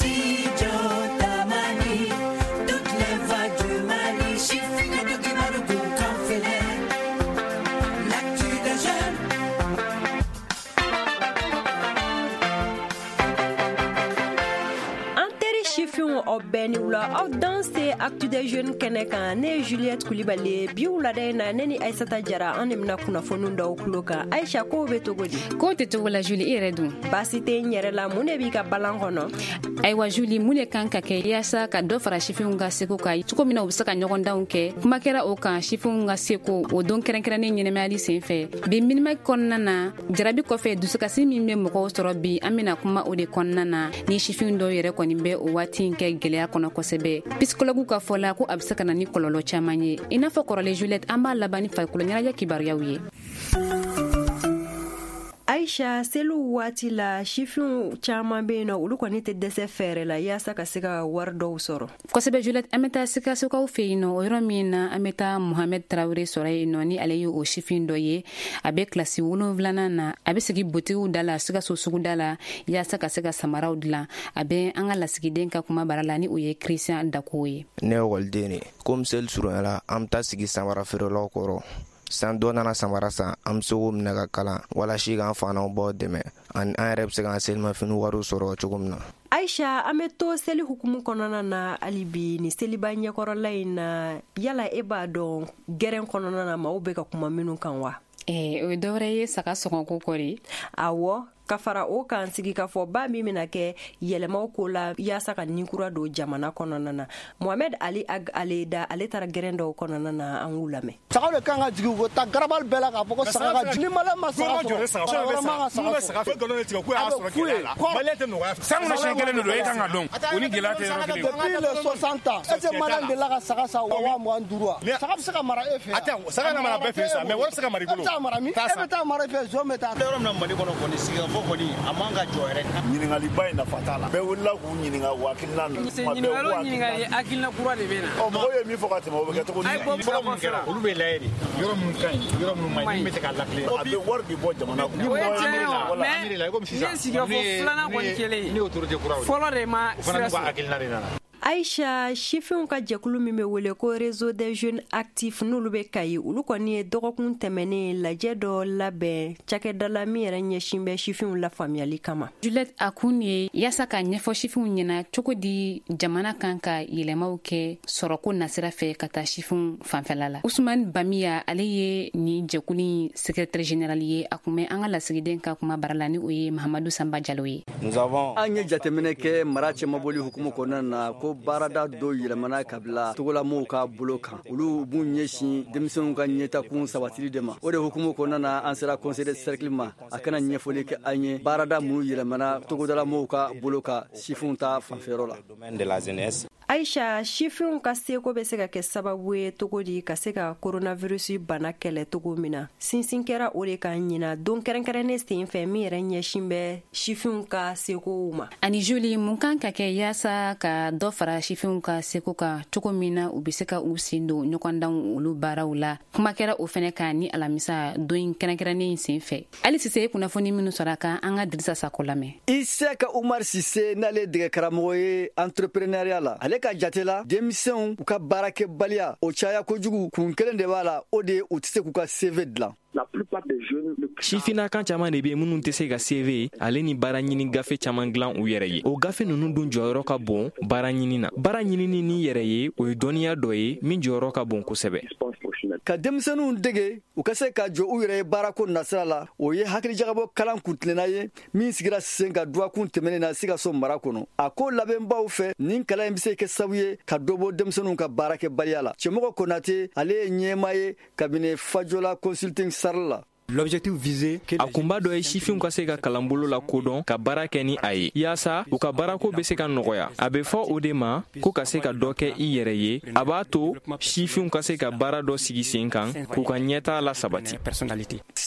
Aw danse actu des jeunes kɛnɛ kan ne ye Juliette Kulibali bi wulada in na ne ni Aissata Jara an de bɛna kunnafoni dɔw tulo kan. Aisha ko bɛ cogo di? Ko tɛ cogo la Julie, i yɛrɛ dun? Baasi tɛ n yɛrɛ la, mun de b'i ka balan kɔnɔ? Ayiwa Julie, mun de kan ka kɛ yaasa ka dɔ fara sifinw ka seko kan cogo min na u bɛ se ka ɲɔgɔndanw kɛ? Kuma kɛra o kan sifinw ka seko o don kɛrɛnkɛrɛnnen ɲɛnɛmayali senfɛ. Bi minima kɔnɔna na jarabi kɔfɛ dusukasi min bɛ mɔgɔw sɔrɔ bi an bɛna kuma o de kɔnɔna na ni sifinw dɔw yɛrɛ kɔni bɛ o waati in kɛ gɛlɛya kɔnɔ kosɛbɛ. Psychologue ka fɔ la ko a bɛ se ka na ni kɔlɔlɔ caman ye. I n'a fɔ kɔrɔlen Juliette, an b'a laban ni farikolo ɲɛnajɛ kibaruyaw ye. Aisha, selu waati la sifinw caman bɛ yen nɔ olu kɔni tɛ dɛsɛ fɛɛrɛ la yaasa ka se ka wari dɔw sɔrɔ. Kosɛbɛ Juliette, an bɛ taa Sikasokaw fɛ yen nɔ o yɔrɔ min na an bɛ taa Mohamed Traoré sɔrɔ yen nɔ ni ale ye o sifin dɔ ye. A bɛ kilasi 7nan na a bɛ sigi boutiquiw da la Sikaso suguda la yaasa ka se ka samaraw dilan. A bɛ an ka lasigiden ka kuma bara la ni o ye Christian Dako ye. Ne ekɔliden ne comme seli surunyala an bɛ taa sigi samara feerelaw kɔrɔ. San dɔ nana samara san an bɛ se k'o minɛ ka kalan walasa k'an fanaw bɔ dɛmɛ an yɛrɛ bɛ se k'an selimafini wariw sɔrɔ cogo min na. Aisha, an bɛ to seli hukumu kɔnɔna na hali bi ni seliba ɲɛkɔrɔla in na yala e b'a dɔn gɛrɛn kɔnɔna na maaw bɛ ka kuma minnu kan wa? O ye dɔwɛrɛ ye saga sɔngɔko kɔri. Awɔ, ka fara o kan sigi ka fɔ ba min bɛna kɛ yɛlɛmaw ko la yaasa ka ninkura don jamana kɔnɔna na. Mohamed Ali Ag Aleda ale taara gɛrɛn dɔw kɔnɔna na an k'u lamɛn. Saga de kan ka jigin ko ta garabali bɛɛ la k'a fɔ ko saga ka jigin mala ma saga sɔrɔ. Saga fɛ galon tigɛ ko y'a sɔrɔ gɛlɛya la. Malien tɛ nɔgɔya fɛ. Sango siɲɛ kelen de don e kan ka dɔn. O ni gɛlɛya tɛ yɔrɔ kelen. Depuis les 60 ans, est-ce que malien de la ka saga sa wa 25 wa? Saga bɛ se ka mara e fɛ. Attends, saga na mara bɛɛ fɛ sa mais wari bɛ se ka mara i bolo. E bɛ taa mara min? E bɛ taa mara fɛ zon bɛ taa. Yɔrɔ min na Mali kɔnɔ kɔni sigikafɔ kɔni a man ka jɔ yɛrɛ. Ɲininkaliba in nafa t'a la. Bɛɛ wulila k'u ɲininka o hakilina ninnu. Ɲininkali hakilina kura de bɛ na. Mɔgɔw ye min fɔ ka tɛmɛ o bɛ kɛ cogo di? Fɔlɔ mun kɛra olu bɛ layɛ de. Yɔrɔ minnu ka ɲi yɔrɔ minnu man ɲi min bɛ se ka lakile. A bɛ wari de bɔ jamana kun. O ye tiɲɛ ye mais ne sigikafɔ filanan kɔni kɛlen ye. Ne autorité kuraw. Fɔlɔ de ma sira sɔrɔ. Hakilina de nana. Aisha, sifinw ka jɛkulu min bɛ wele ko réseau des jeunes actifs n'olu bɛ Kayi olu kɔni ye dɔgɔkun tɛmɛnen lajɛ dɔ labɛn cakɛda la min yɛrɛ ɲɛsin bɛ sifinw la faamuyali kama. Juliette, a kun ye yaasa ka ɲɛfɔ sifinw ɲɛna cogo di jamana kan ka yɛlɛmaw kɛ sɔrɔko nasira fɛ ka taa sifinw fanfɛla la. Ousmane Bamiya ale ye ni jɛkulu secrétaire général ye a kun bɛ an ka lasigiden ka kuma bara la ni o ye Mahamadou Samba Diallo ye. An ye jateminɛ kɛ mara cɛmabɔli hukumu kɔnɔna na ko baarada dɔ yɛlɛmana ka bila togolamow ka bolo kan olu b'u ɲɛsin denmisɛnw ka ɲɛtakun sabatili de ma o de hukumu kɔnɔna na an sera conseil de cercle ma a kana ɲɛfɔli kɛ an ye baarada minnu yɛlɛmana togodalamow ka bolo ka sifinw ta fanfɛyɔrɔ la. Aisha, sifinw ka seko bɛ se ka kɛ sababu ye cogo di ka se ka coronavirus bana kɛlɛ cogo min na sinsin kɛra o de kan ɲina don kɛrɛnkɛrɛnnen sen fɛ min yɛrɛ ɲɛsin bɛ sifinw ka sekow ma. Ani Julie, mun kan ka kɛ yaasa ka dɔ fara sifinw ka seko kan cogo min na u bɛ se ka u sen don ɲɔgɔndanw olu baaraw la kuma kɛra o fɛnɛ kan ni alamisa don kɛrɛnkɛrɛnnen sen fɛ. Ali Sise ye kunnafoni minnu sɔrɔ a kan an ka Dirisa Sako lamɛn. Isaka Umar Sise n'ale dege karamɔgɔ ye entrepreneuriat la ale ka jate la denmisɛnw u ka baarakɛbaliya o caya kojugu kun kelen de b'a la o de ye u tɛ se k'u ka CV dilan. Sifinaka caman de bɛ minnu tɛ se ka CV ale ni baara ɲini gafe caman dilan u yɛrɛ ye. O gafe ninnu dun jɔyɔrɔ ka bon baara ɲini na. Baara ɲinini ni yɛrɛ ye o ye dɔnniya dɔ ye min jɔyɔrɔ ka bon kosɛbɛ. Ka denmisɛnninw dege u ka se ka jɔ u yɛrɛ ye baarako nasira la o ye hakilijagabɔ kalan kuntilenna ye min sigira sen ka duwakun tɛmɛnen na Sikaso mara kɔnɔ. A ko labɛnbaw fɛ nin kalan in bɛ se kɛ sababu ye ka dɔ bɔ denmisɛnninw ka baarakɛbaliya la. Cɛmɔgɔ Konate ale ye ɲɛmaa ye kabini Fajola Consulting Sarl la. L'objectif visé a kun b'a dɔ ye sifinw ka se ka kalanbolo la kodɔn ka baara kɛ ni a ye yaasa u ka baarako bɛ se ka nɔgɔya. A bɛ fɔ o de ma ko ka se ka dɔ kɛ i yɛrɛ ye a b'a to sifinw ka se ka baara dɔ sigi sen kan k'u ka ɲɛtaa la sabati.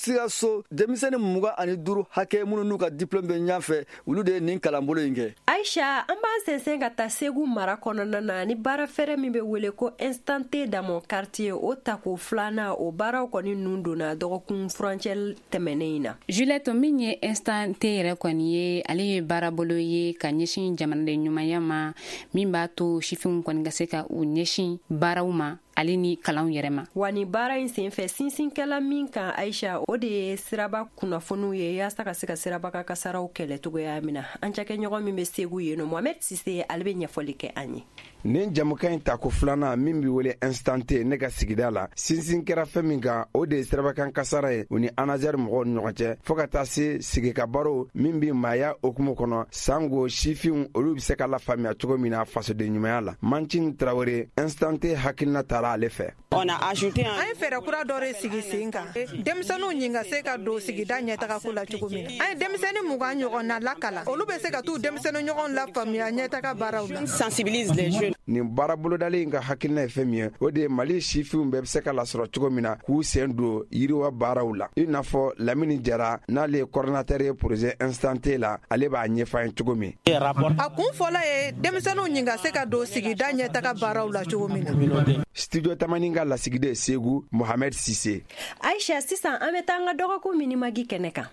Sikaso denmisɛnnin 25 hakɛ minnu n'u ka diplôme bɛ ɲɛfɛ olu de ye nin kalanbolo in kɛ. Aisha, an b'an sɛnsɛn ka taa Segu mara kɔnɔna na ni baara fɛrɛ min bɛ wele ko Instant T dans mon quartier o tako filanan o baaraw kɔni nun donna dɔgɔkun furancɛ tɛmɛnen in na. Juliette, min ye Instant T yɛrɛ kɔni ye ale ye baarabolo ye ka ɲɛsin jamanaden ɲumanya ma min b'a to sifinw kɔni ka se ka u ɲɛsin baaraw ma ale ni kalanw yɛrɛ ma. Wa ni baara in senfɛ sinsinkɛla min kan Aisha o de ye siraba kunnafoniw ye yaasa ka se ka siraba ka kasaraw kɛlɛ cogoya min na. An cakɛɲɔgɔn min bɛ Segu yen nɔ Mohamed Sise ale bɛ ɲɛfɔli kɛ an ye. Nin jamukan in tako filanan min bi wele Instant T ne ka sigida la sinsin kɛra fɛn min kan o de ye sirabakan kasara ye u ni anazɛri mɔgɔw ni ɲɔgɔn cɛ fɔ ka taa se sigika baro min bi maaya okumu kɔnɔ sango sifinw olu bɛ se ka lafaamuya cogo min na fasoden ɲumanya la. Mancin Traoré Instant T hakilina taara ale fɛ. An ye fɛɛrɛ kura dɔ de sigi sen kan denmisɛnninw ɲin ka se ka don sigida ɲɛtagako la cogo min na. An ye denmisɛnnin 20 ɲɔgɔn na lakala olu bɛ se ka t'u denmisɛnnin ɲɔgɔn lafaamuya ɲɛtaga baaraw la. Sensibilise les jeunes. Nin baara bolodalen ka hakilina ye fɛn min ye o de ye Mali sifinw bɛɛ bɛ se ka lasɔrɔ cogo min na k'u sen don yiriwa baaraw la. I n'a fɔ Lamini Jara n'ale ye coordinateur ye projet Instant T la ale b'a ɲɛfɔ an ye cogo min. A kun fɔlɔ ye denmisɛnninw ɲin ka se ka don sigida ɲɛtaga baaraw la cogo min na. Studio Tamani ka lasigiden Segu Mohamed Sise. Aisha, sisan an bɛ taa an ka dɔgɔkun minimagi kɛnɛ kan.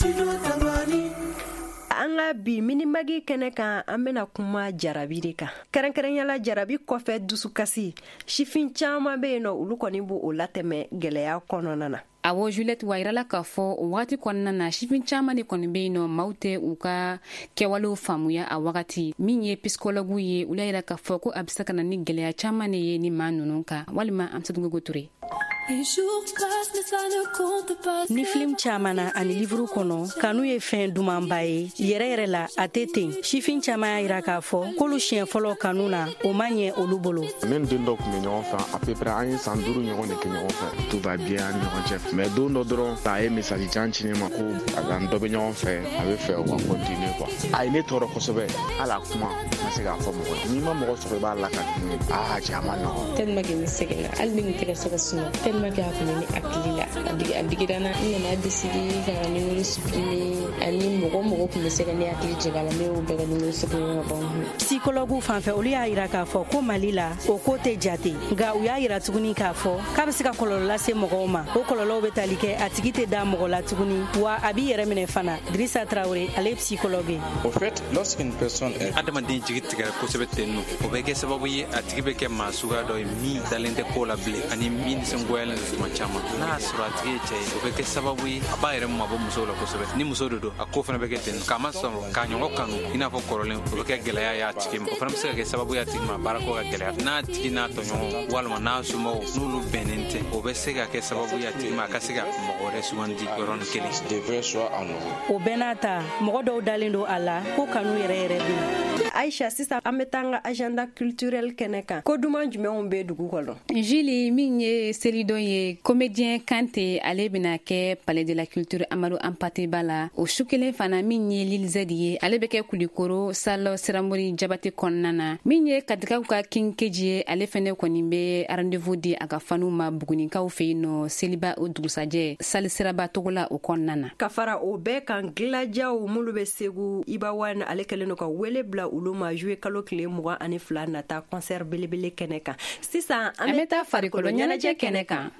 An ka bi minimagi kɛnɛ kan an bɛna kuma jarabi de kan. Kɛrɛnkɛrɛnyala jarabi kɔfɛ dusukasi sifin caman bɛ yen nɔ olu kɔni b'o latɛmɛ gɛlɛya kɔnɔna na. Awɔ Juliette, wa yirala k'a fɔ o wagati kɔnɔna na sifin caman de kɔni bɛ yen nɔ maaw tɛ u ka kɛwalew faamuya a wagati min ye psychologue ye olu y'a yira k'a fɔ ko a bɛ se ka na ni gɛlɛya caman de ye ni maa ninnu kan walima Amsatou Ture. Ni film caman na ani livre kɔnɔ kanu ye fɛn dumanba ye yɛrɛ yɛrɛ la a tɛ ten sifin caman y'a yira k'a fɔ k'olu siɲɛ fɔlɔ kanu na o ma ɲɛ olu bolo. Ne den dɔ tun bɛ ɲɔgɔn fɛ à peu près an ye san 5 ɲɔgɔn de kɛ ɲɔgɔn fɛ tout va bien an ni ɲɔgɔn cɛ mais don dɔ dɔrɔn a ye message jan ci ne ma ko an dɔ bɛ ɲɔgɔn fɛ a bɛ fɛ o ka continuer quoi a ye ne tɔɔrɔ kosɛbɛ hali a kuma ma se k'a fɔ mɔgɔ ye n'i ma mɔgɔ sɔrɔ i b'a la ka dun cɛ a ma nɔgɔn tellement que ne sɛgɛnna hali ni n tɛgɛ se ka sunɔgɔ tellement que a kun bɛ ne hakili la a digira n na n nana décider ka n ka numéro supprimer ani mɔgɔ kun bɛ se ka ne hakili jigin a la ne y'o bɛɛ ka numéro supprimer ka bɔ n kun. Psychologue fan fɛ olu y'a yira k'a fɔ ko Mali la o ko tɛ jate nka u y'a yira tuguni k'a fɔ k'a bɛ se ka kɔlɔlɔ lase mɔgɔw ma o kɔlɔlɔw bɛ tali kɛ a tigi tɛ da mɔgɔ la tuguni wa a b'i yɛrɛ minɛ fana. Drissa Traoré ale ye psychologue ye. Au fait lorsqu'une personne est adamaden jigi tigɛra kosɛbɛ ten nɔ o bɛ kɛ sababu ye a tigi bɛ kɛ maa suguya dɔ ye min dalen tɛ ko la bilen ani min nisɔngoyalen don tuma caman n'a y'a sɔrɔ a tigi ye cɛ ye o bɛ kɛ sababu ye a b'a yɛrɛ mabɔ musow la kosɛbɛ ni muso de don a ko fana bɛ kɛ ten k'a ma sɔrɔ k'a ɲɔgɔn kanu i n'a fɔ kɔrɔlen o bɛ kɛ gɛlɛya ye a tigi ma o fana bɛ se ka kɛ sababu ye a tigi ma baarako ka gɛlɛya n'a tigi n'a tɔɲɔgɔn walima n'a somɔgɔw n'olu bɛnnen tɛ o bɛ se ka kɛ sababu ye a tigi ma a ka se ka mɔgɔ wɛrɛ sugandi yɔrɔnin kelen. O bɛɛ n'a ta mɔgɔ dɔw dalen don a la ko kanu yɛrɛ bɛ. Aisha, sisan an bɛ taa an ka agenda culturel kɛnɛ kan ko duman jumɛnw bɛ dugu kɔnɔ. Julie, min ye selidon ye comédien Kante ale bɛna kɛ Palais de la Culture Amadou Hampâté-Bâ la o su kelen fana min ye Lil Z ye ale bɛ kɛ Kulikoro Salle Siramori Jabate kɔnɔna na min ye Katikaw ka King Keji ye ale fɛnɛ kɔni bɛ rendez-vous di a ka faniw ma Bugunikaw fɛ yen nɔ seliba o dugusajɛ Salle Siraba togo la o kɔnɔna na. Ka fara o bɛɛ kan gilajaw minnu bɛ Segu Ibawan ale kɛlen don ka wele bila olu ma jouer kalo tile 22 nata concert belebele kɛnɛ kan. Sisan an bɛ taa farikolo ɲɛnajɛ kɛnɛ kan.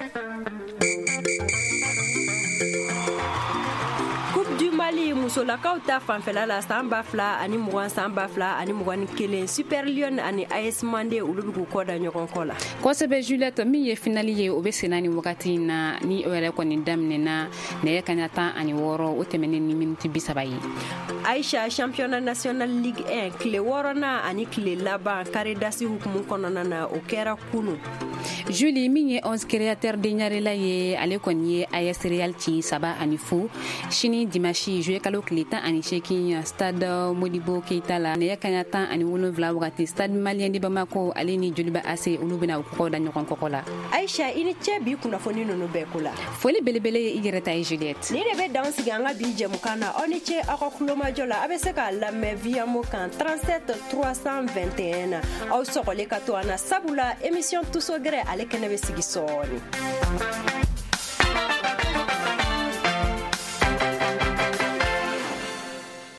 Coupe du Mali musolakaw ta fanfɛla la san 2020 san 2021 Super Lion ani AS Mandé olu bɛ k'u kɔ da ɲɔgɔn kɔ la. Kosɛbɛ Juliette, min ye finali ye o bɛ sen ni wagati in na ni o yɛrɛ kɔni daminɛna nɛgɛ kanɲɛ 16 o tɛmɛnen ni miniti 30 ye. Aisha, championnat national Ligue 1 tile 6nan ani tile laban karedasi hukumu kɔnɔna na o kɛra kunu. Julie, min ye 11 créateur de ɲarela ye ale kɔni ye AS Real ci 7-0 sini dimanche jouer kalo tile 18 stade Modibo Keita la nɛgɛ kanɲɛ 17 wagati stade malien de Bamako ale ni Joliba AC olu bɛna u kɔ da ɲɔgɔn kɔkɔ la. Aisha, i ni cɛ bi kunnafoni ninnu bɛɛ ko la. Foli belebele ye i yɛrɛ ta ye Juliette. Ni de bɛ dan sigi an ka bi jɛmukan na aw ni cɛ aw ka kulomajɔ la a bɛ se k'a lamɛn via mo kan 37 321 na aw sɔgɔlen ka to an na sabula émission Tuso Gɛrɛ ale kɛnɛ bɛ sigi sɔɔni.